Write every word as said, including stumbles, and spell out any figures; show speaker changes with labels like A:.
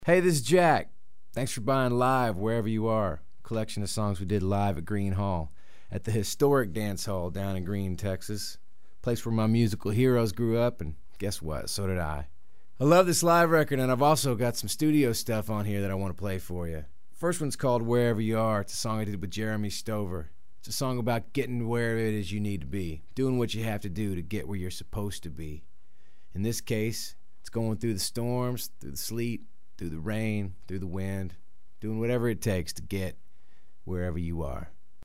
A: Hey, this is Jack. Thanks for buying Live Wherever You Are, a collection of songs we did live at Green Hall, at the historic dance hall down in Green, Texas, place where my musical heroes grew up, and guess what? So did I. I love this live record, and I've also got some studio stuff on here that I want to play for you. First one's called Wherever You Are. It's a song I did with Jeremy Stover. It's a song about getting where it is you need to be, doing what you have to do to get where you're supposed to be. In this case, it's going through the storms, through the sleet, through the rain, through the wind, doing whatever it takes to get wherever you are.